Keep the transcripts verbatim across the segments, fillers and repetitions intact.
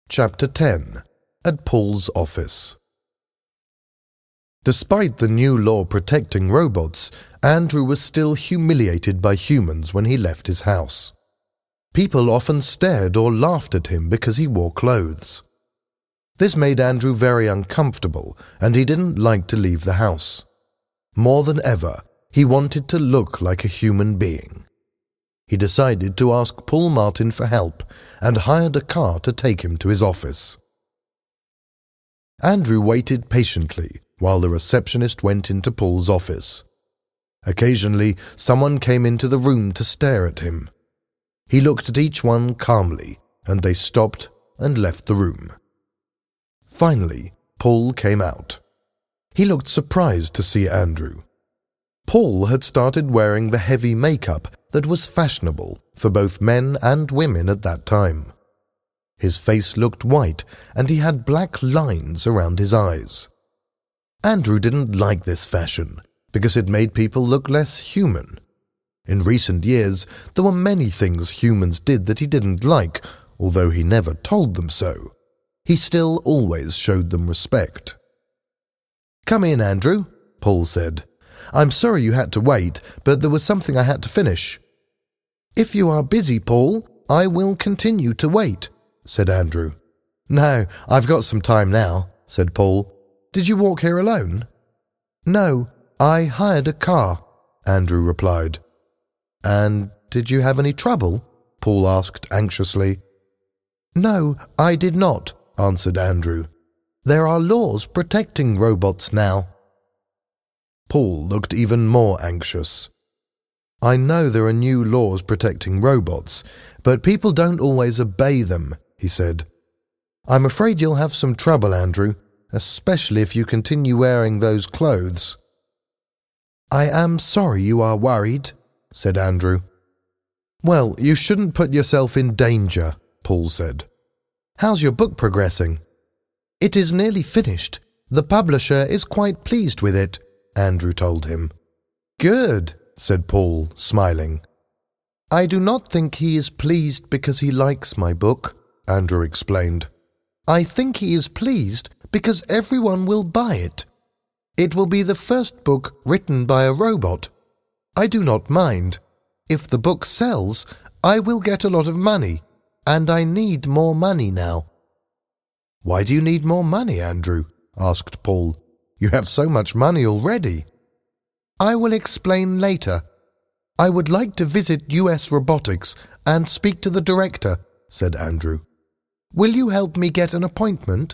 Chapter ten. At Paul's Office. Despite the new law protecting robots, Andrew was still humiliated by humans when he left his house. People often stared or laughed at him because he wore clothes. This made Andrew very uncomfortable, and he didn't like to leave the house. More than ever, he wanted to look like a human being. He decided to ask Paul Martin for help and hired a car to take him to his office. Andrew waited patiently while the receptionist went into Paul's office. Occasionally, someone came into the room to stare at him. He looked at each one calmly, and they stopped and left the room. Finally, Paul came out. He looked surprised to see Andrew. Paul had started wearing the heavy makeup that was fashionable for both men and women at that time. His face looked white, and he had black lines around his eyes. Andrew didn't like this fashion because it made people look less human. In recent years, there were many things humans did that he didn't like, although he never told them so. He still always showed them respect. "Come in, Andrew," Paul said. "I'm sorry you had to wait, but there was something I had to finish." "If you are busy, Paul, I will continue to wait," said Andrew. "No, I've got some time now," said Paul. "Did you walk here alone?" "No, I hired a car," Andrew replied. "And did you have any trouble?" Paul asked anxiously. "No, I did not," answered Andrew. "There are laws protecting robots now." Paul looked even more anxious. "I know there are new laws protecting robots, but people don't always obey them," he said. "I'm afraid you'll have some trouble, Andrew, especially if you continue wearing those clothes." "I am sorry you are worried," said Andrew. "Well, you shouldn't put yourself in danger," Paul said. "How's your book progressing?" "It is nearly finished. The publisher is quite pleased with it," Andrew told him. "Good," said Paul, smiling. "I do not think he is pleased because he likes my book," Andrew explained. "I think he is pleased because everyone will buy it. It will be the first book written by a robot. I do not mind. If the book sells, I will get a lot of money, and I need more money now." "Why do you need more money, Andrew?" asked Paul. "You have so much money already." "I will explain later. I would like to visit U S Robotics and speak to the director," said Andrew. "Will you help me get an appointment?"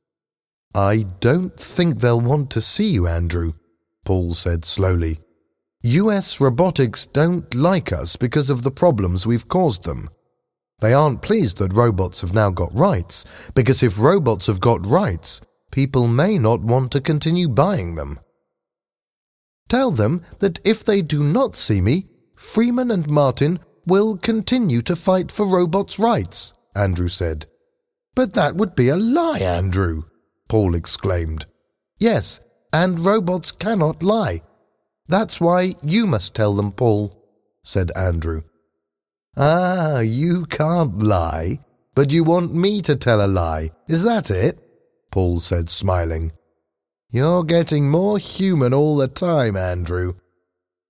"I don't think they'll want to see you, Andrew," Paul said slowly. "U S Robotics don't like us because of the problems we've caused them. They aren't pleased that robots have now got rights, because if robots have got rights, people may not want to continue buying them." "Tell them that if they do not see me, Freeman and Martin will continue to fight for robots' rights," Andrew said. "But that would be a lie, Andrew," Paul exclaimed. "Yes, and robots cannot lie. That's why you must tell them, Paul," said Andrew. "Ah, you can't lie, but you want me to tell a lie, is that it?" Paul said, smiling. "You're getting more human all the time, Andrew.